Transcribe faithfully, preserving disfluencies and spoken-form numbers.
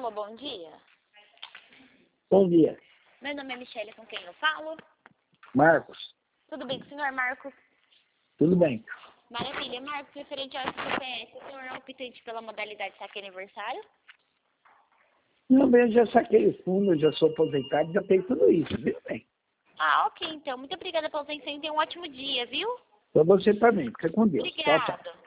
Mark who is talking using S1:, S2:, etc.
S1: Alô, bom dia.
S2: Bom dia.
S1: Meu nome é Michele, com quem eu falo?
S2: Marcos.
S1: Tudo bem com o senhor, Marcos?
S2: Tudo bem.
S1: Maravilha. Marcos, referente ao S P P S, o senhor é optante pela modalidade saque aniversário?
S2: Não, eu já saquei o fundo, eu já sou aposentado, já tenho tudo isso, viu bem?
S1: Ah, ok, então. Muito obrigada pela atenção e tenha um ótimo dia, viu?
S2: Então você também, fica com Deus. Tchau, tchau.
S1: Obrigada.